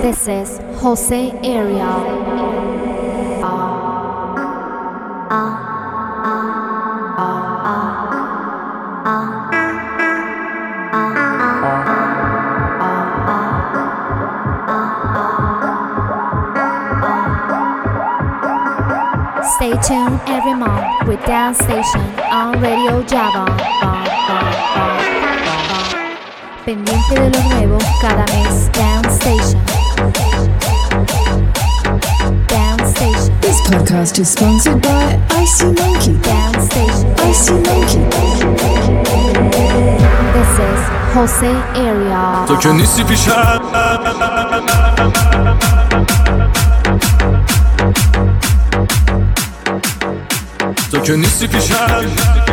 This is Jose Ariel. Stay tuned every month with Dance Station on Radio Java. Pendiente de lo nuevo cada mes. Dance Station. Dance Station. This podcast is sponsored by Icy Monkey. Dance Station. Icy Monkey. This is Jose Ariel. تو که نیستی پیشم تو که نیستی پیشم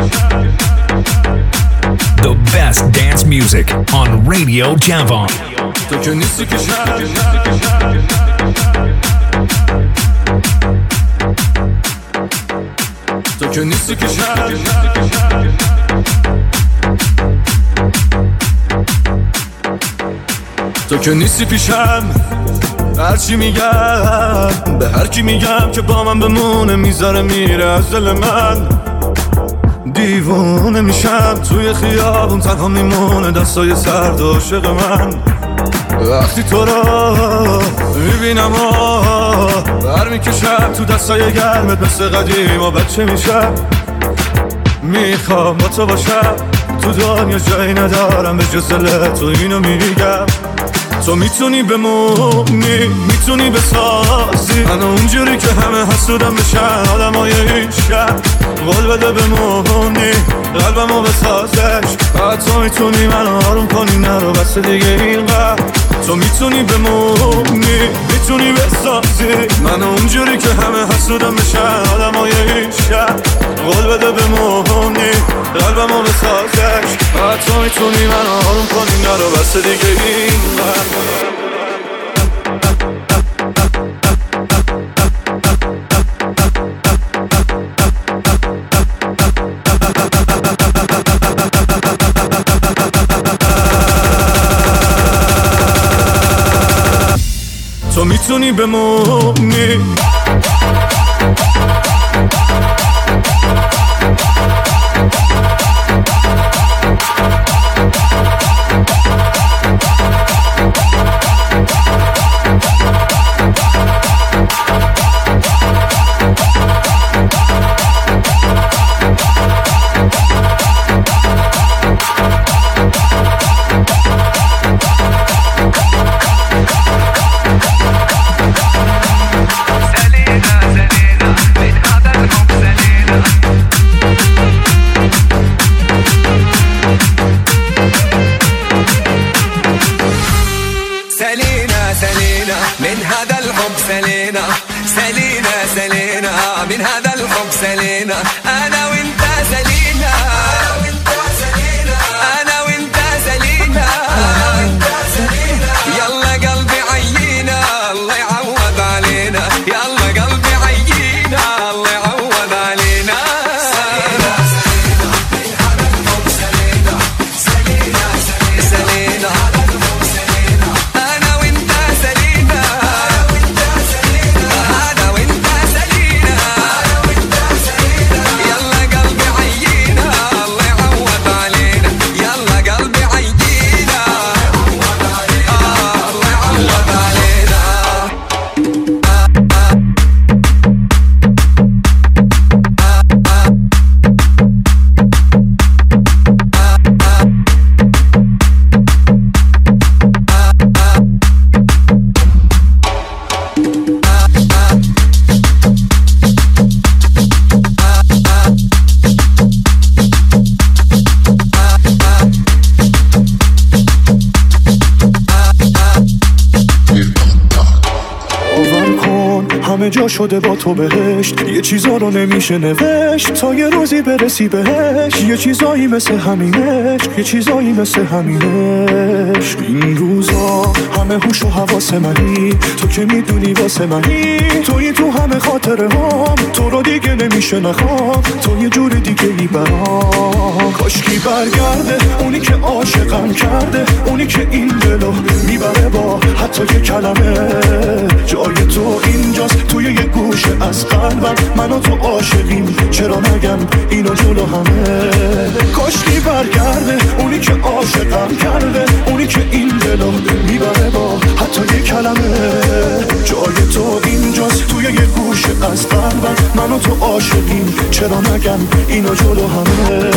The best dance music on Radio Javon. تو که نیستی پیشم تو که نیستی پیشم تو که نیستی پیشم هرچی میگم به هر کی میگم که با من بمونه میذاره میره از دل من دیوونه میشم توی خیابون تنها میمونه دستای سرد عاشق من وقتی تو رو میبینم برمیکشم تو دستای گرمت مثل قدیم و بچه میشم میخوام با تو باشم تو دنیا جایی ندارم به جز دل تو اینو میگم تو میتونی بمونی میتونی بسازی منو اونجوری که همه حسودم بشن آدمای این شهر قول بده بمونی قلبمو بسازش تو میتونی منو آروم کنی نرو بس دیگه اینقدر تو میتونی بمونی میتونی بسازی منو اونجوری که همه حسودم بشن آدمای این شهر قول بده بمونی قلبمو بسازش تو میتونی منو آروم کنی نرو بس دیگه اینقدر تو میتونی بمونی جا شده با تو بهشت یه چیزا رو نمیشه نوشت تا یه روزی برسی بهش یه چیزایی مثل همینش یه چیزایی مثل همینش این روزا همه همه هوش و حواس منی، تو که میدونی واسه منی، توی تو همه خاطره هام، تو رو دیگه نمیشه نخوام، تو یه جور دیگه ای برام. کاشکی برگرده اونی که عاشقم کرده، اونی که این دلو میبره با حتی یه کلمه. جای تو اینجاست توی یه گوشه از قلبم، من و تو عاشقیم چرا نگم اینو جلو همه. کاشکی برگرده اونی که عاشقم کرده، اونی که این دلو میبره با حتی یه کلمه. جای تو اینجاست توی یه گوشه از قلبم، من و تو عاشقیم چرا نگم اینو جلو همه.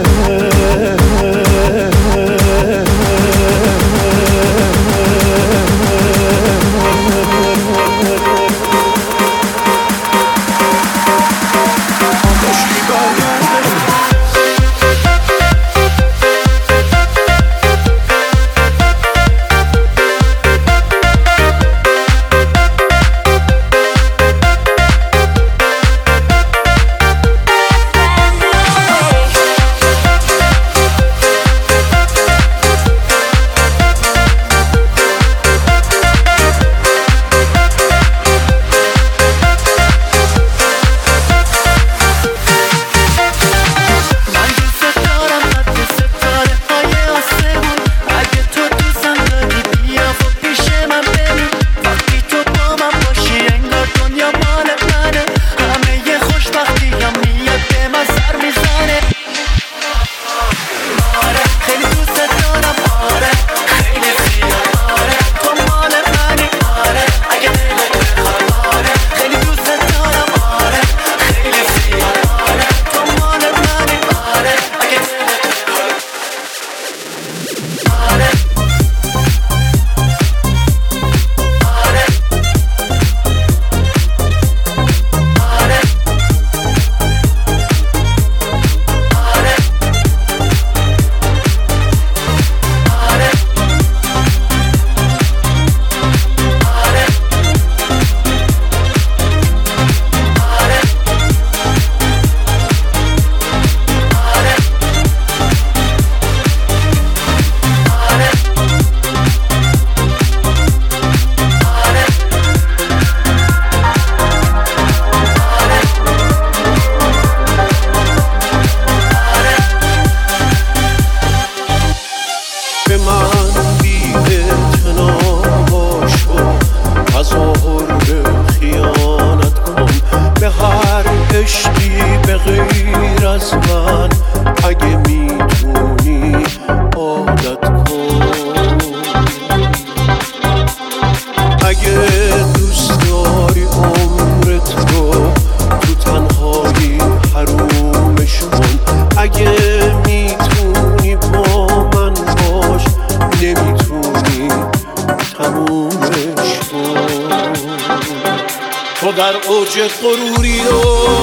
غروری و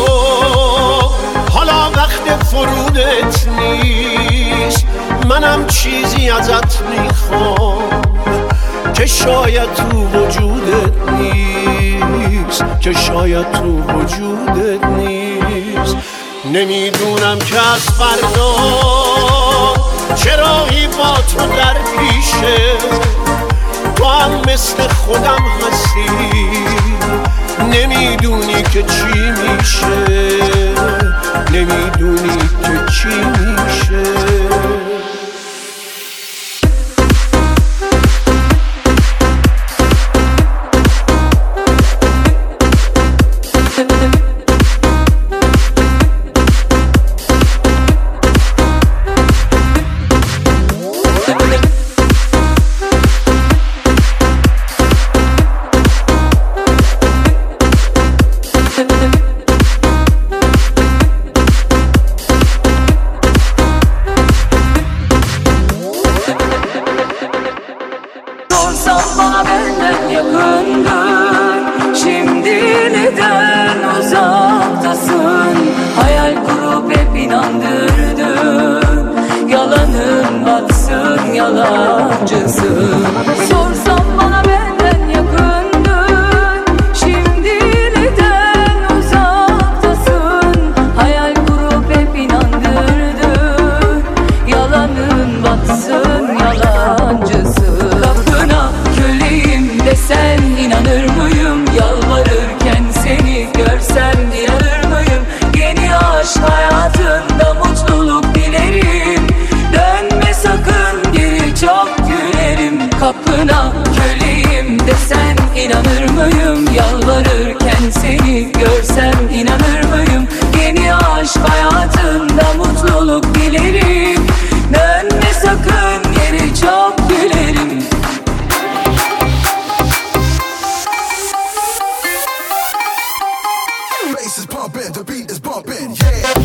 حالا وقت فرودت نیست، منم چیزی ازت میخوام که شاید تو وجودت نیست، که شاید تو وجودت نیست. نمیدونم که از فردا چرایی با تو در پیشه، تو هم مثل خودم هستی، نمیدونی که چی میشه، نمیدونی که چی میشه. Yalancısın, yalancısın. Lafına kül gelirim kapına, köleyim desen inanır mıyım? Yalvarırken seni görsem inanır mıyım? Yeni aşk hayatında mutluluk dilerim. Dönme sakın geri, çok gülerim. Bass is pumping, the beat is bumping, yeah.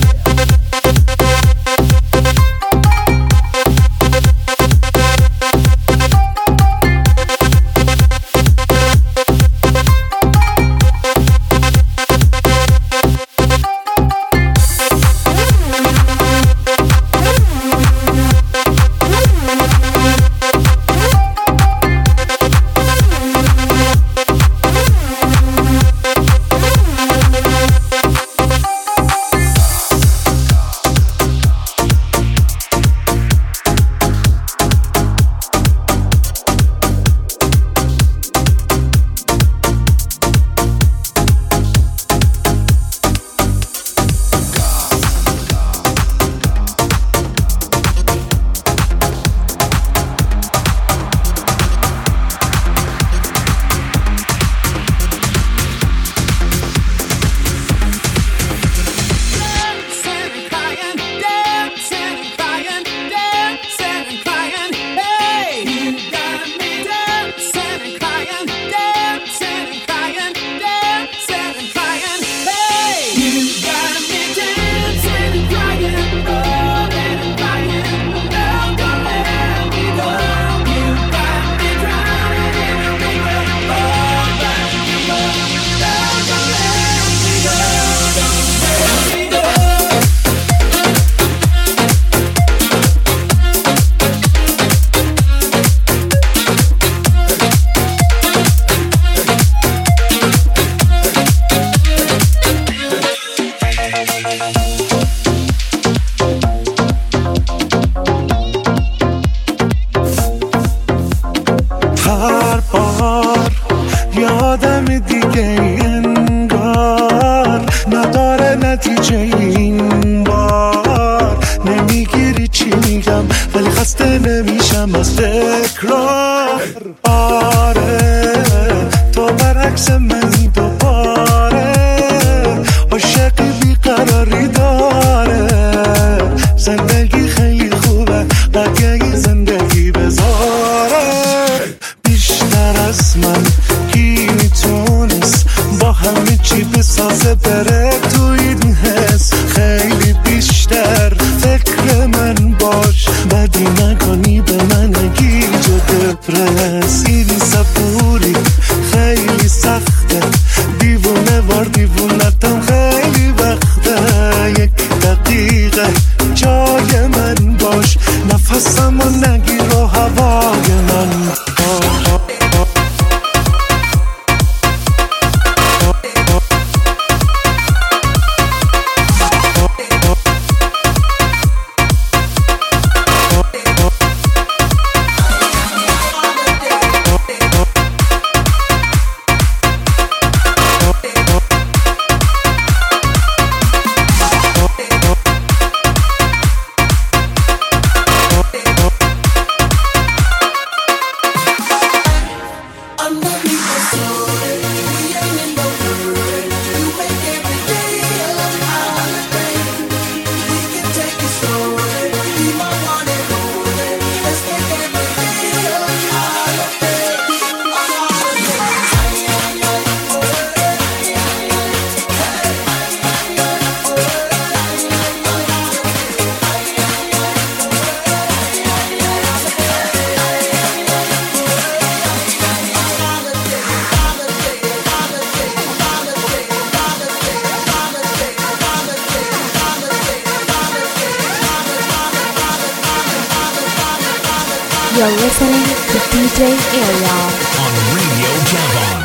You're listening to DJ Ariel on Radio Javon.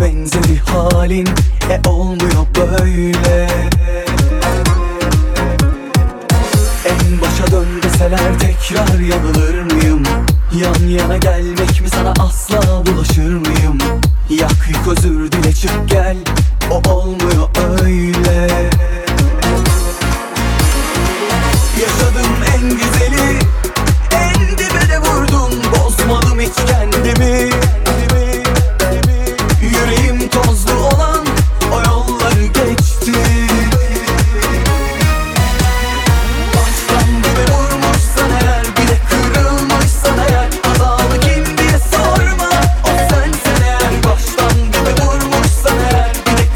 benzedi halin, olmuyor böyle. En başa dön deseler tekrar yanılır mıyım? Yan yana gelmek mi sana asla bulaşır mıyım? Yak yık özür dile çık gel, o olmuyor öyle. Yaşadım en güzeli, en dibe de vurdum, bozmadım hiç kendimi. Yüreğim tozlu olan o yolları geçti. Baştan dibe vurmuşsan eğer, bir de kırılmışsan eğer, hatalı kim diye sorma, o sensen eğer. Baştan dibe vurmuşsan eğer, bir de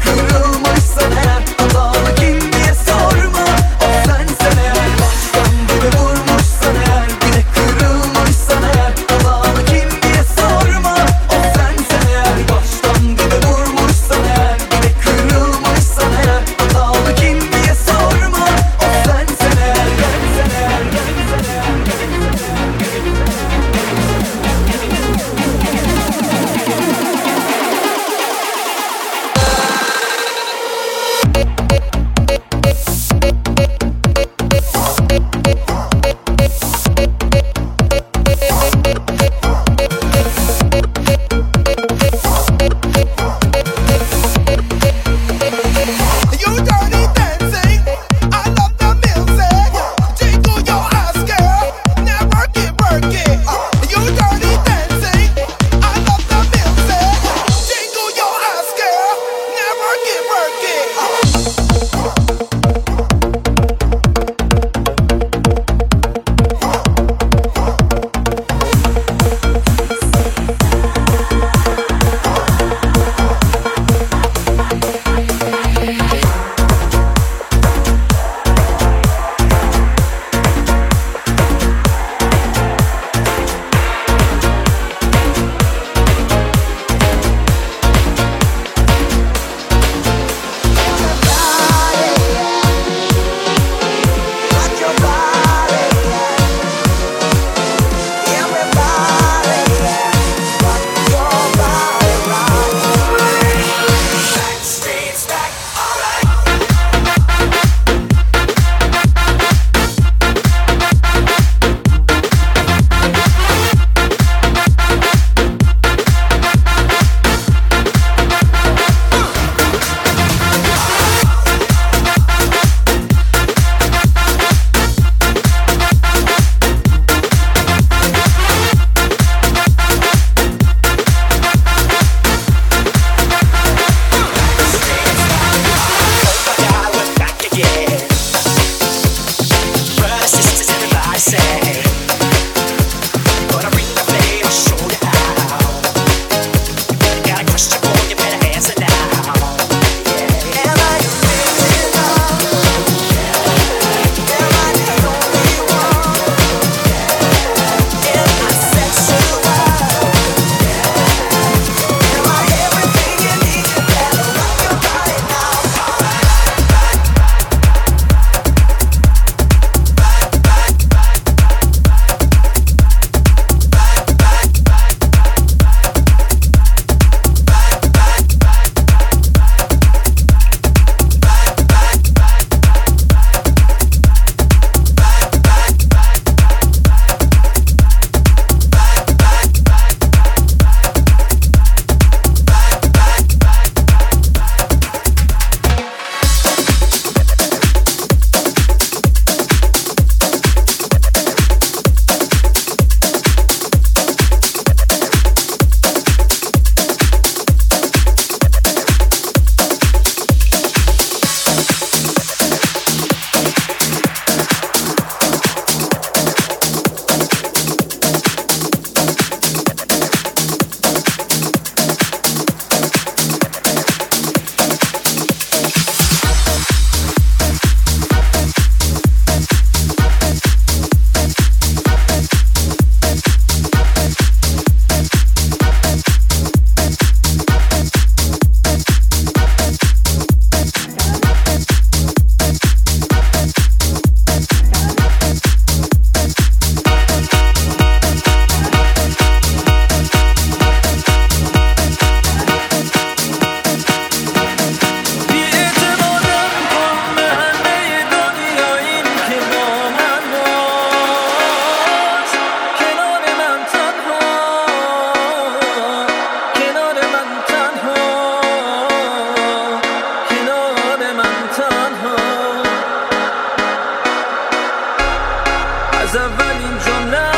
از اولین جمله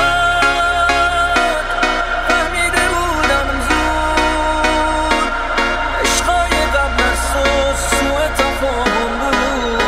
فهمیده بودم زود عشقای قبل از تو سوء تفاهم بود.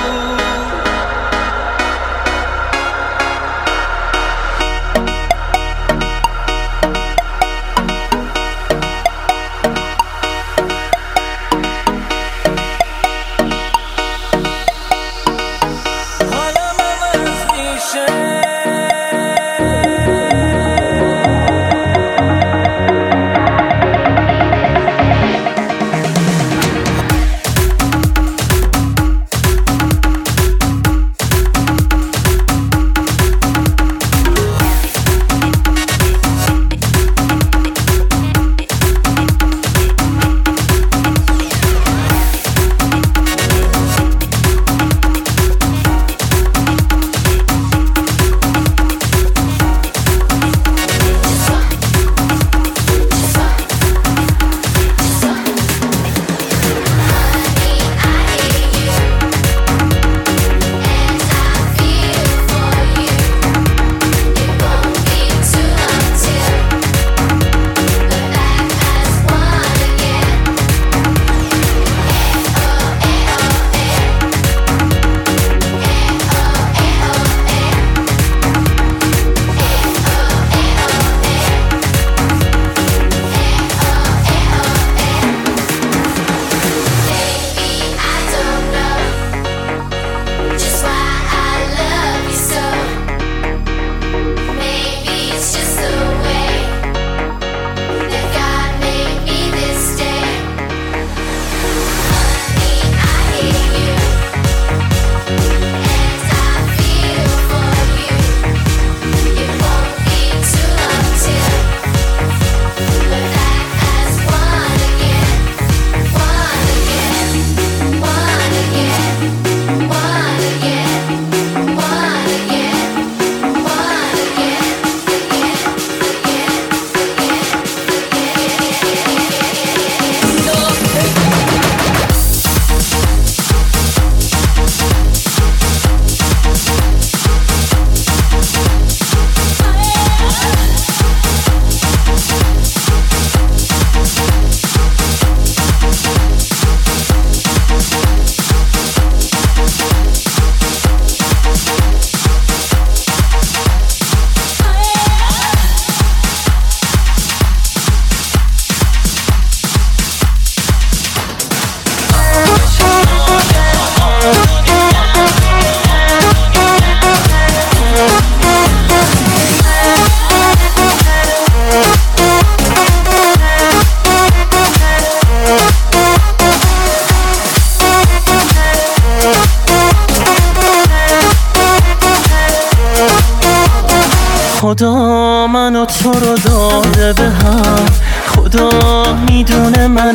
خدا منو تو رو داده به هم، خدا میدونه من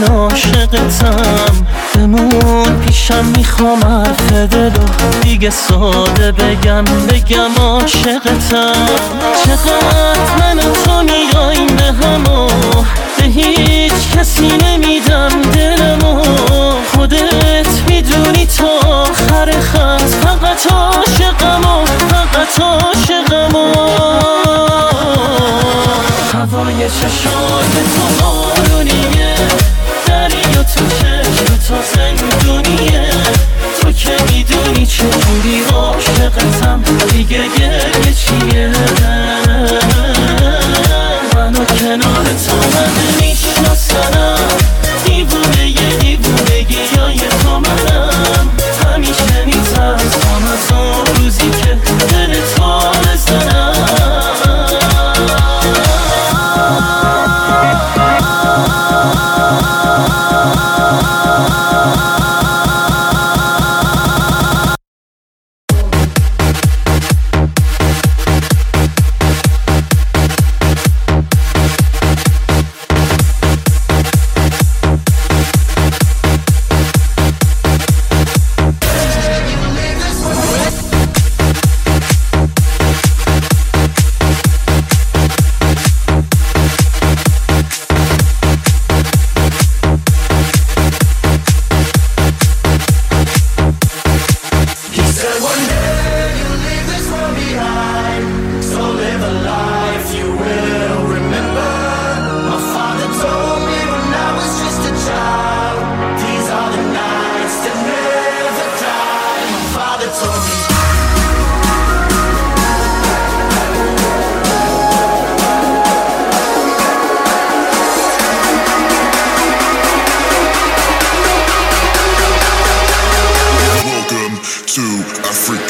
عاشقتم. بمون پیشم میخوام حرف دلو دیگه ساده بگم عاشقتم. چقدر من و تو میاییم به همو، به هیچ کسی نمیدم دلمو. خودت میدونی تا آخر خط فقط عاشقمو، فقط عاشقمو. هوای چشای تو بارونیه، دریا تو چشم تا زندونیه. تو که میدونی چجوری عاشقتم، دیگه گریه چیه؟ منو کنار تو من میشناسنم، دیوونگی های تو منم. همیشه میترسم از اون روزی که دل تو بزنم. to Africa.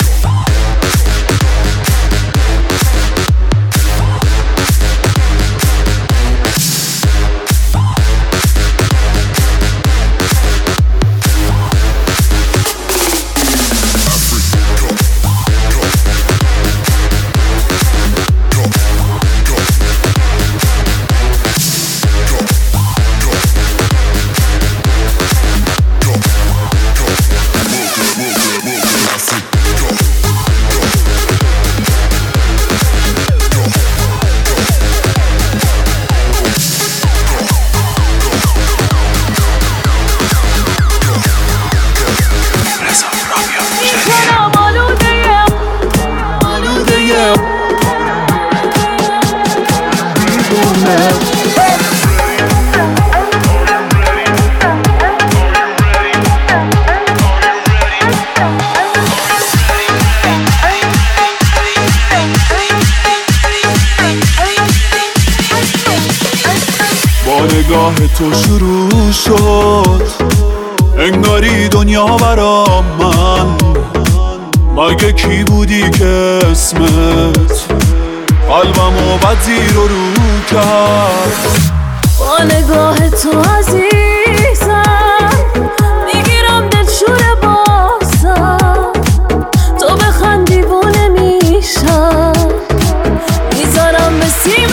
نگاه تو شروع شد انگاری دنیا برام من مگه کی بودی که اسمت قلبمو بد زیر و رو کرد با نگاه تو عزیزم میگیرم دلشور بازم تو بخند دیوونه میشم میذارم به سیم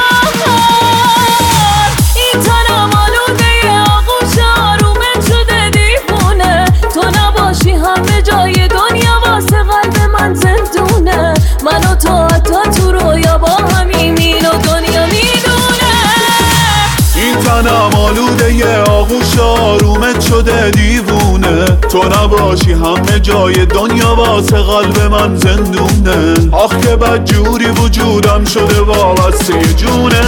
من و تو حتی تو رویا با همین و دنیا میدونه این تنم آلوده یه آغوش آرومت شده دیوونه تو نباشی همه جای دنیا واسه قلب من زندونه آخ که بد جوری وجودم شده وابسته جونه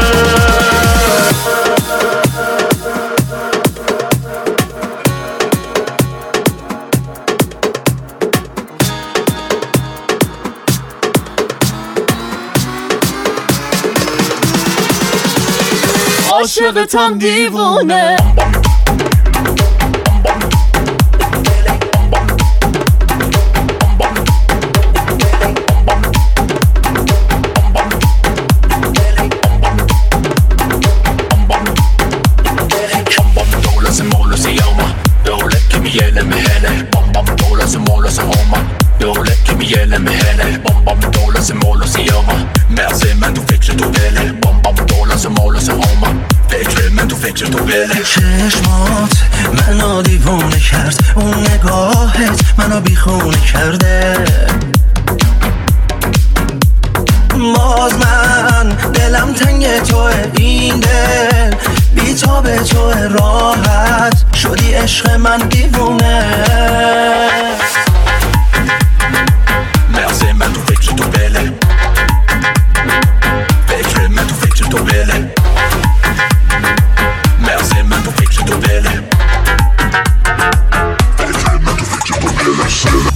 عاشقتم دیوونه چشمات منو دیوونه کرد اون نگاهت منو بیخونه کرده باز من دلم تنگ توه این دل بی تا به توه راحت شدی عشق من دیوونه مرزه من تو فکر تو بله فکر من تو فکر تو بله مرزه من تو فکر تو بله فکر من تو فکر تو بله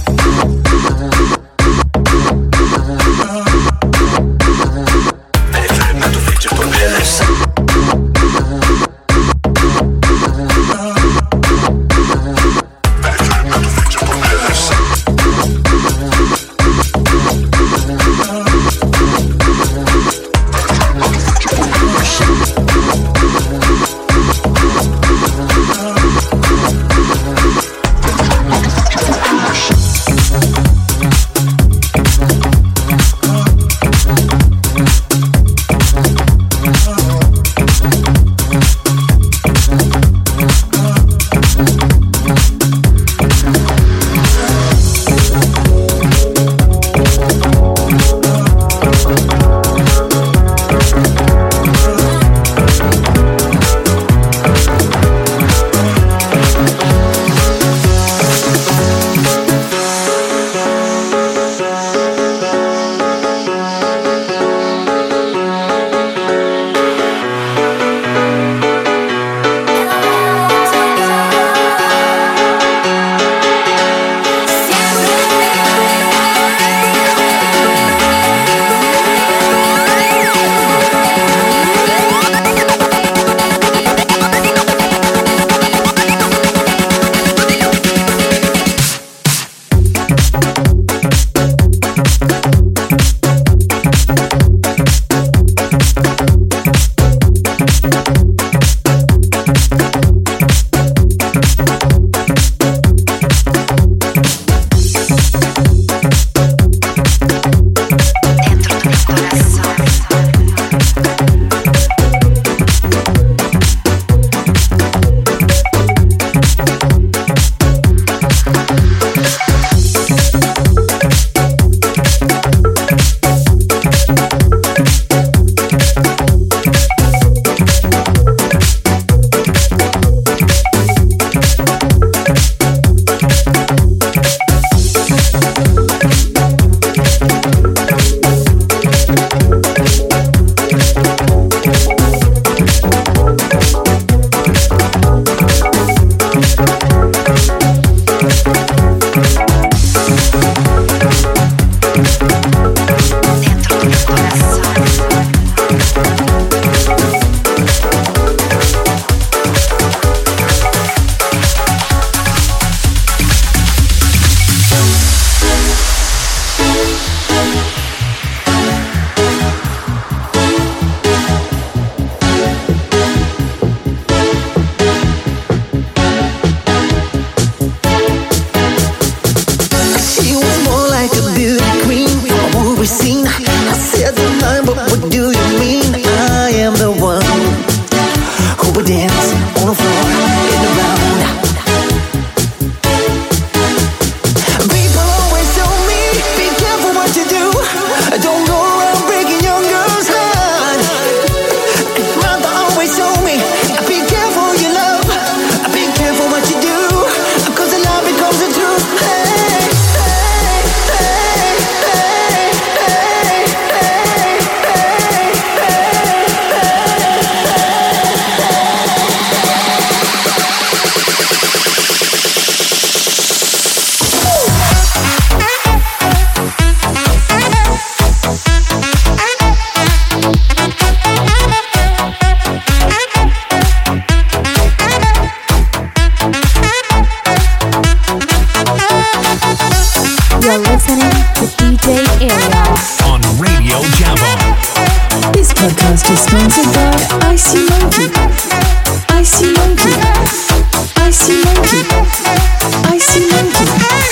is sponsored by Icy Monkey. Icy Monkey. Icy Monkey. Icy Monkey.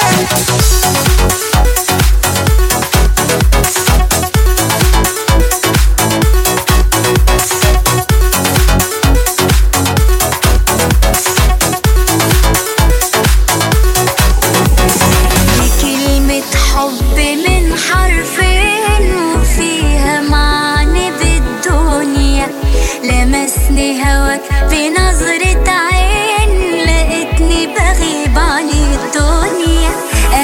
بنظرة عين لقيتني بغيب عن الدنيا.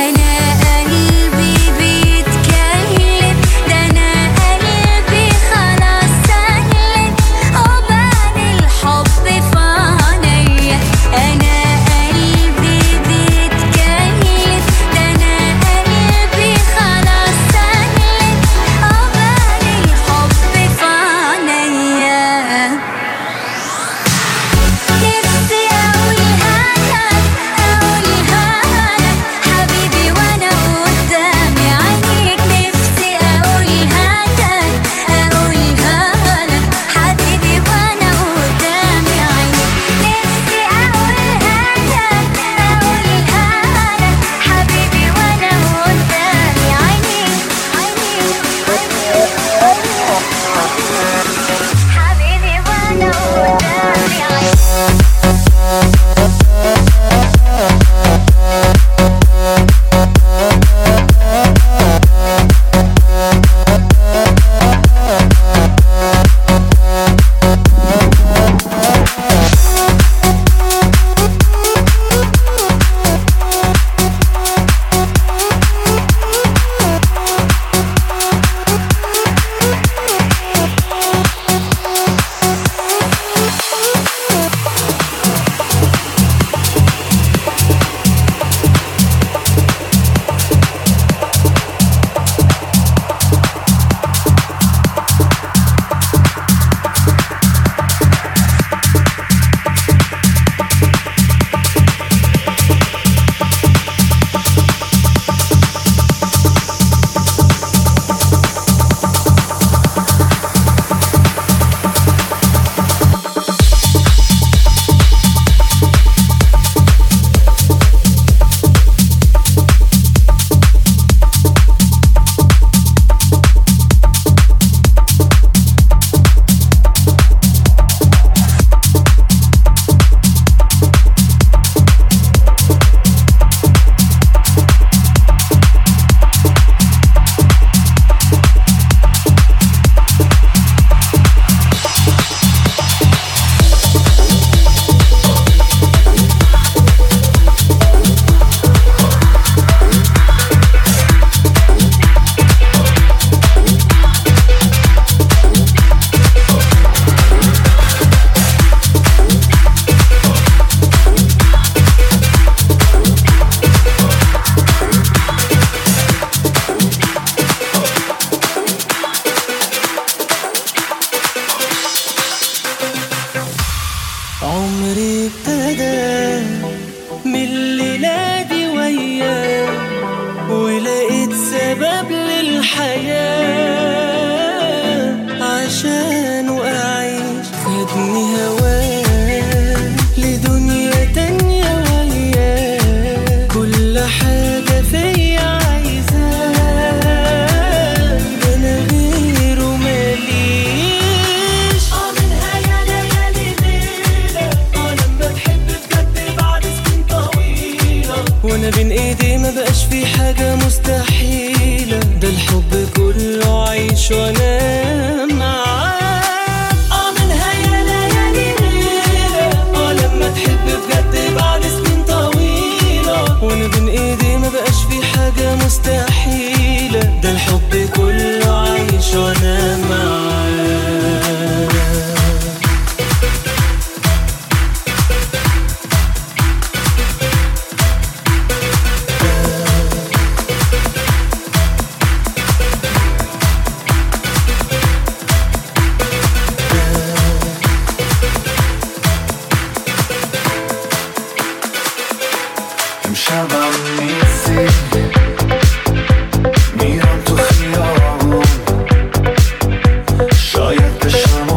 وانا بين ايدي ما بقاش في حاجة مستحيلة، ده الحب كله عيش وانا معاك. منها يا ليالي ليلة لما تحب بجد بعد سنين طويلة، وانا بين ايدي ما بقاش في حاجة مستحيلة، ده الحب كله عيش وانا معاك. میرم تو خیابون، شاید بشم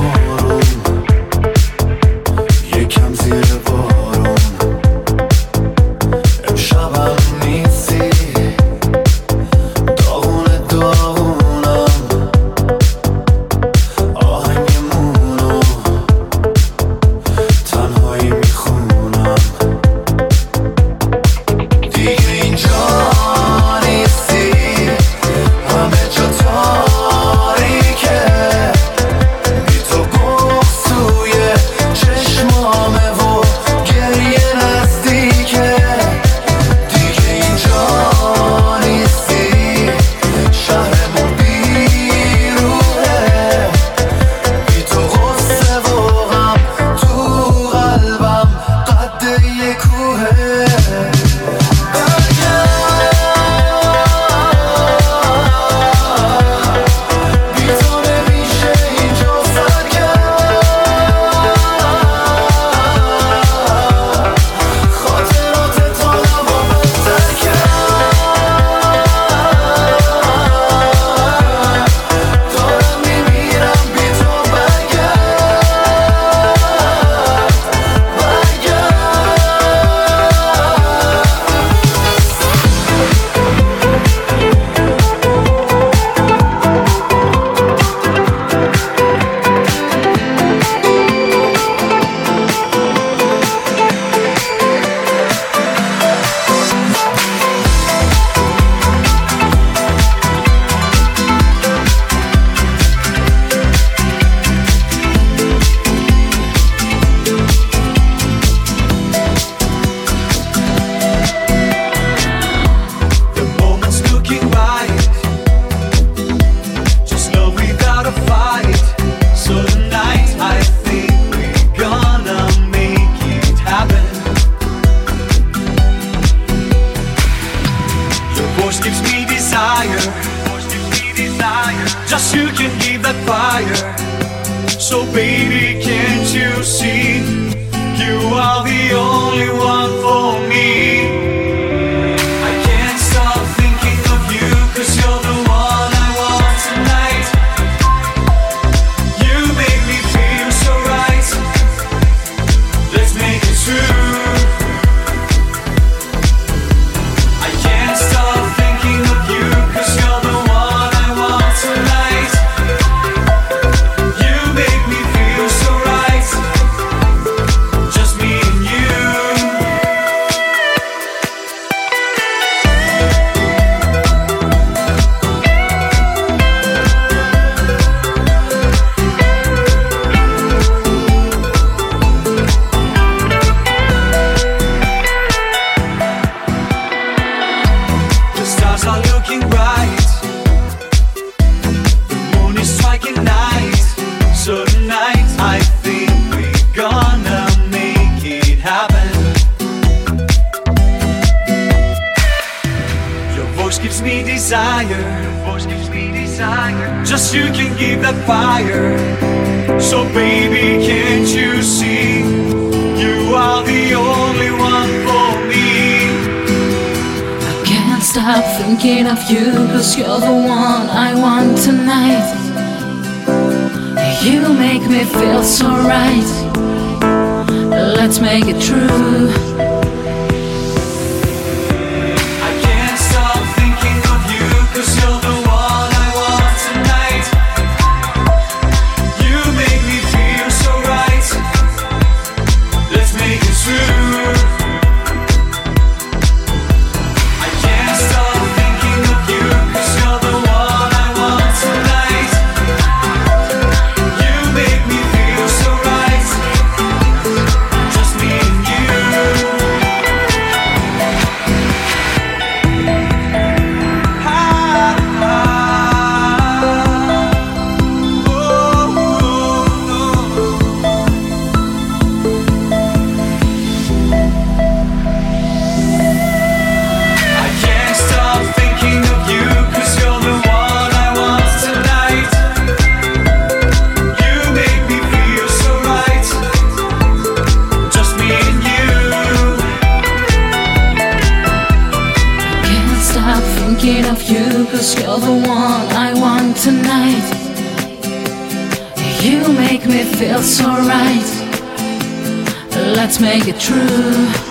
You make me feel so right. Let's make it true.